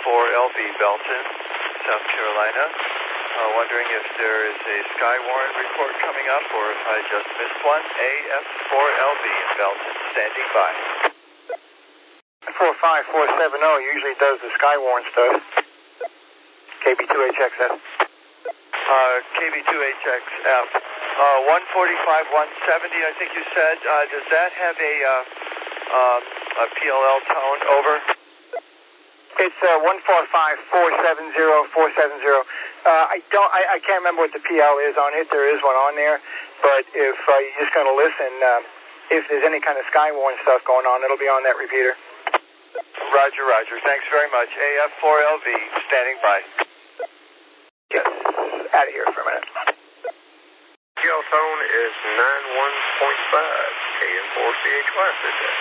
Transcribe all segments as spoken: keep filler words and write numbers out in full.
four L V, Belton, South Carolina. Uh, wondering if there is a Skywarn report coming up or if I just missed one. A F four L V in Belton, standing by. four five four seven zero usually does the Skywarn stuff. K B two H X F. Uh, K B two H X F. Uh, one forty-five, one seventy, I think you said. Uh, does that have a, uh, um, a P L L tone? Over. It's uh, one four five four seven zero four seven zero. Uh, I don't. I, I can't remember what the P L is on it. There is one on there, but if uh, you're just going to listen, uh, if there's any kind of Skywarn stuff going on, it'll be on that repeater. Roger, Roger. Thanks very much. A F four L V, standing by. Yes. Out of here for a minute. P L tone is nine one point five. K N four C H Y said that.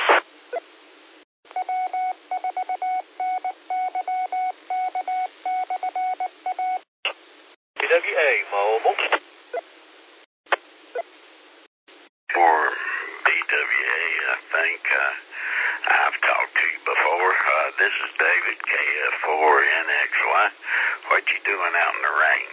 B W A mobile. For B W A, I think uh, I've talked to you before. Uh, this is David, K F four N X Y. What you doing out in the rain?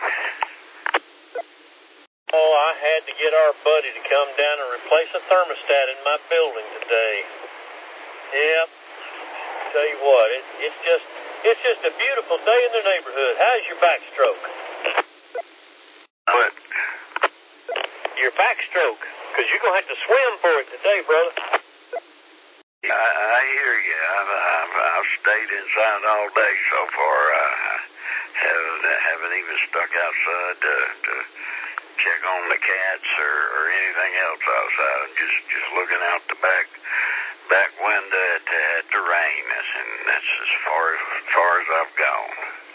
Oh, I had to get our buddy to come down and replace a thermostat in my building today. Yep. Tell you what, it, it's just it's just a beautiful day in the neighborhood. How's your backstroke? What? Your backstroke, because you're going to have to swim for it today, brother. I, I hear you. I've, I've, I've stayed inside all day so far. I haven't, haven't even stuck outside to, to check on the cats or, or anything else outside. I'm just, just looking out the back back window at the, at the rain, and that's as far as, as far as I've gone.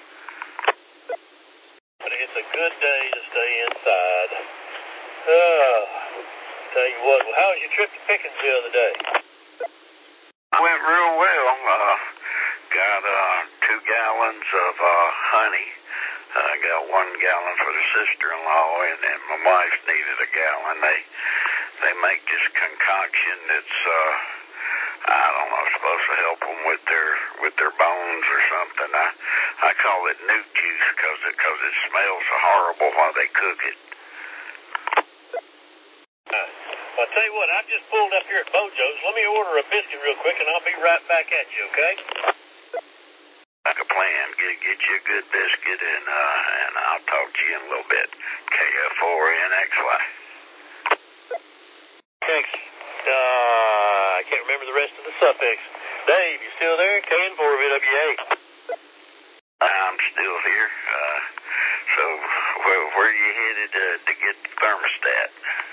But it's a good day to stay inside. Uh, tell you what, well, how was your trip to Pickinsville today? Went real well. Uh, got uh, two gallons of uh, honey. I uh, got one gallon for the sister-in-law, and then my wife needed a gallon. They they make this concoction that's uh, I don't know, supposed to help them with their with their bones or something. I I call it newt juice because it because it smells so horrible while they cook it. Uh, well, I'll tell you what, I just pulled up here at Bojo's. Let me order a biscuit real quick, and I'll be right back at you, okay? Like a plan. Get get you a good biscuit, and uh, and I'll talk to you in a little bit. K F four N X Y. Thanks. Uh, I can't remember the rest of the suffix. Dave, you still there? K N four V W A. I'm still here. Uh, so where, where are you headed uh, to get the thermostat?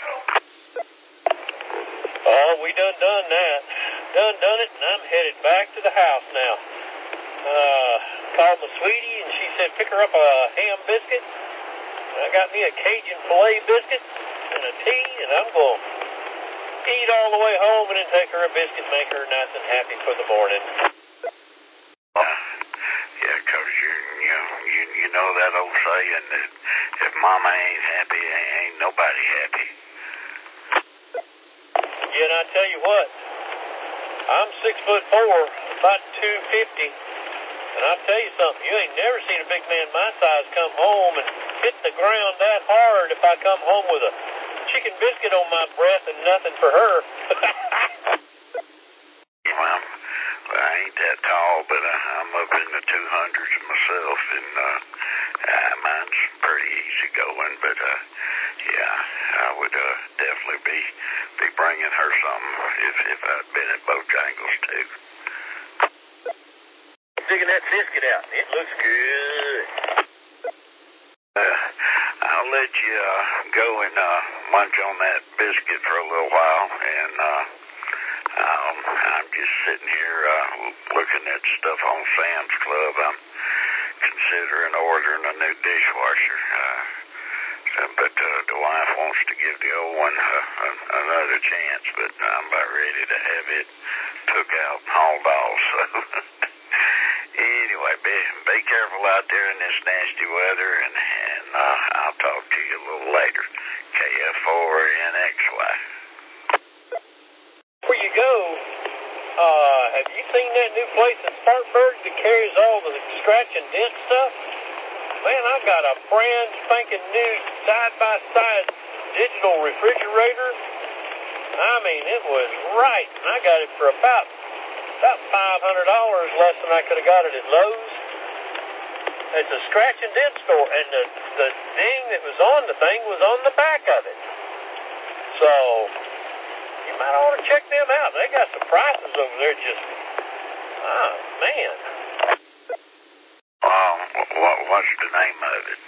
Oh, we done done that. Done done it, and I'm headed back to the house now. Uh, called my sweetie, and she said pick her up a ham biscuit. I got me a Cajun filet biscuit and a tea, and I'm going to eat all the way home and then take her a biscuit, make her nice and happy for the morning. Uh, yeah, because you, you, know, you, you know that old saying that if mama ain't happy, ain't nobody happy. Yeah, and I tell you what, I'm six foot four, about two fifty, and I'll tell you something, you ain't never seen a big man my size come home and hit the ground that hard if I come home with a chicken biscuit on my breath and nothing for her. Well, well, I ain't that tall, but I, I'm up in the two hundreds myself, and uh, uh, mine's pretty easy going, but uh, yeah, I would uh, definitely be be bringing her something if, if I'd been at Bojangles, too. Digging that biscuit out. It looks good. Uh, I'll let you uh, go and uh, munch on that biscuit for a little while, and uh, um, I'm just sitting here uh, looking at stuff on Sam's Club. I'm considering ordering a new dishwasher, uh, so, but uh, the wife wants to give the old one uh, another chance, but I'm about ready to have it took out and hauled off, so... Anyway, be, be careful out there in this nasty weather, and, and uh, I'll talk to you a little later. K F four N X Y. Before you go, Uh, have you seen that new place in Spartanburg that carries all the scratch and dent stuff? Man, I got a brand spanking new side-by-side digital refrigerator. I mean, it was right. And I got it for about about five hundred dollars less than I could have got it at Lowe's. It's a scratch and dent store, and the, the ding that was on the thing was on the back of it. So, you might ought to check them out. They got some prices over there just, oh, man. Um, what, what's the name of it?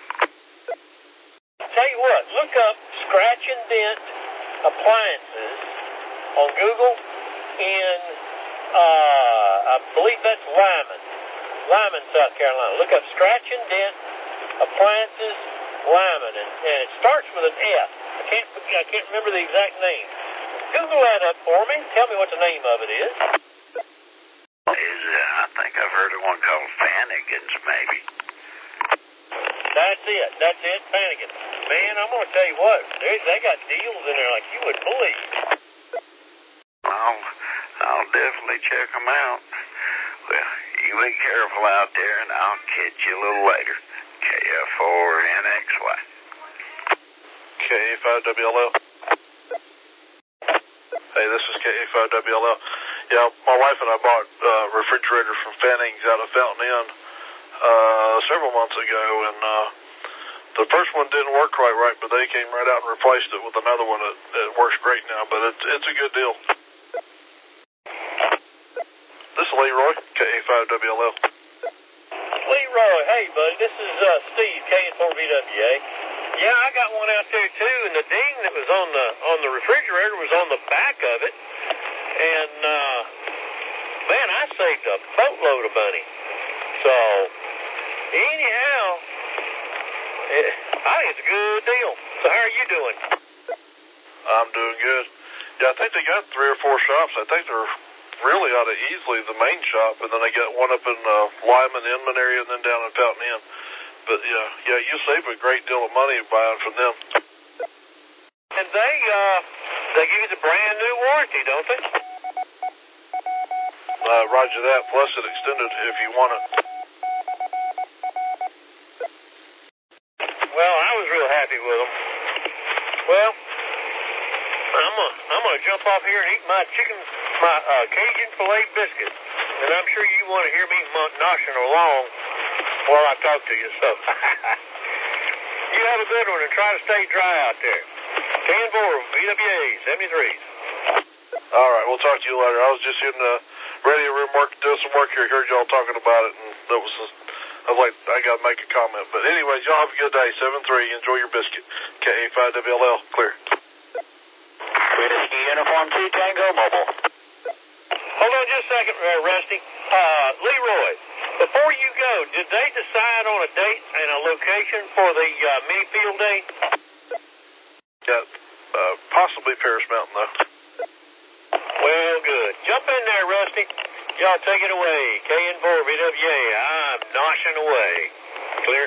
Tell you what, look up Scratch and Dent Appliances on Google in, uh, I believe that's Lyman, Lyman, South Carolina. Look up Scratch and Dent Appliances Lyman, and, and it starts with an F. I can't, I can't remember the exact name. Google that up for me. Tell me what the name of it is. Is uh, I think I've heard of one called Fannigan's, maybe. That's it. That's it, Fannigan's. Man, I'm going to tell you what. They, they got deals in there like you wouldn't believe. I'll, I'll definitely check them out. Well, you be careful out there, and I'll catch you a little later. K F four N X Y. K A five W L L. Hey, this is K A five W L L. Yeah, my wife and I bought a uh, refrigerator from Fanning's out of Fountain Inn uh, several months ago, and uh, the first one didn't work quite right, but they came right out and replaced it with another one that, that works great now, but it's, it's a good deal. This is Leroy, K A five W L L. Leroy, hey, buddy, this is uh, Steve, K N four V W A. Yeah, I got one out there, too, and the ding that was on the on the refrigerator was on the back of it. And, uh, man, I saved a boatload of money. So, anyhow, it, I think it's a good deal. So how are you doing? I'm doing good. Yeah, I think they got three or four shops. I think they're really out of Easley, the main shop, and then they got one up in uh, Lyman, Inman area, and then down in Fountain Inn. But, yeah, yeah, you save a great deal of money buying from them. And they, uh, they give you the brand new warranty, don't they? Uh, roger that, plus it extended if you want it. Well, I was real happy with them. Well, I'm gonna, I'm gonna jump off here and eat my chicken, my uh, Cajun filet biscuit. And I'm sure you want to hear me noshing along while I talk to you, so. You have a good one and try to stay dry out there. K N four V W A seventy-three. All right, we'll talk to you later. I was just in the radio room work, doing some work here. Heard y'all talking about it, and that was, a, I was like, I got to make a comment. But anyways, y'all have a good day. seven three, enjoy your biscuit. K A five W L L, clear. Whiskey Uniform two Tango Mobile. Hold on just a second, uh, Rusty. Uh, Leroy, before you go, did they decide on a date and a location for the uh, mini field day? Got uh, possibly Paris Mountain, though. Well, good. Jump in there, Rusty. Y'all take it away. K N four V W A, I'm noshing away. Clear?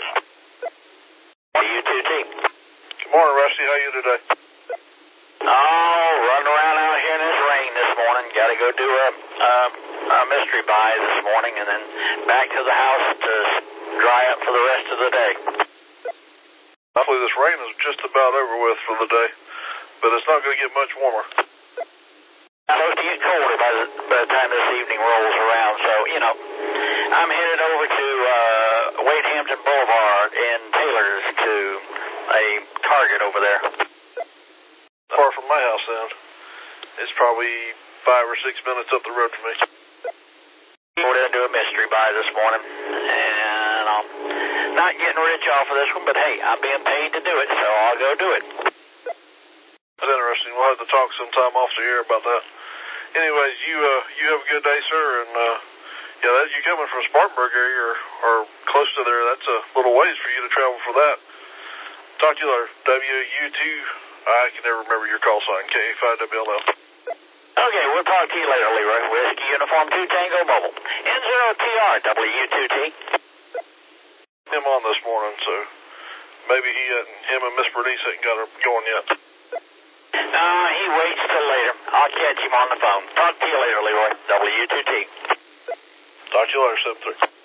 U two T. Good morning, Rusty. How are you today? Oh, running around out here in this rain this morning. Got to go do a, a, a mystery buy this morning and then back to the house to dry up for the rest of the day. Hopefully this rain is just about over with for the day, but it's not going to get much warmer. I'm supposed to get colder by the, by the time this evening rolls around, so, you know, I'm headed over to uh, Wade Hampton Boulevard in Taylor's to a Target over there. Far from my house, then. It's probably five or six minutes up the road from me. We're going to do a mystery buy this morning, and I'm not getting rich off of this one, but hey, I'm being paid to do it, so I'll go do it. That's interesting. We'll have to talk sometime off the air about that. Anyways, you uh, you have a good day, sir, and uh, yeah, that you coming from Spartanburg area or, or close to there, that's a little ways for you to travel for that. Talk to you later. W U two, I can never remember your call sign, K A five W L L. Okay, we'll talk to you later, Leroy. Whiskey Uniform two Tango Mobile. N zero T R, W U two T. Him on this morning, so maybe he hadn't, him and Miss Bernice hadn't got her going yet. Uh, he waits till later. I'll catch him on the phone. Talk to you later, Leroy. W two T. Talk to you later, seven three.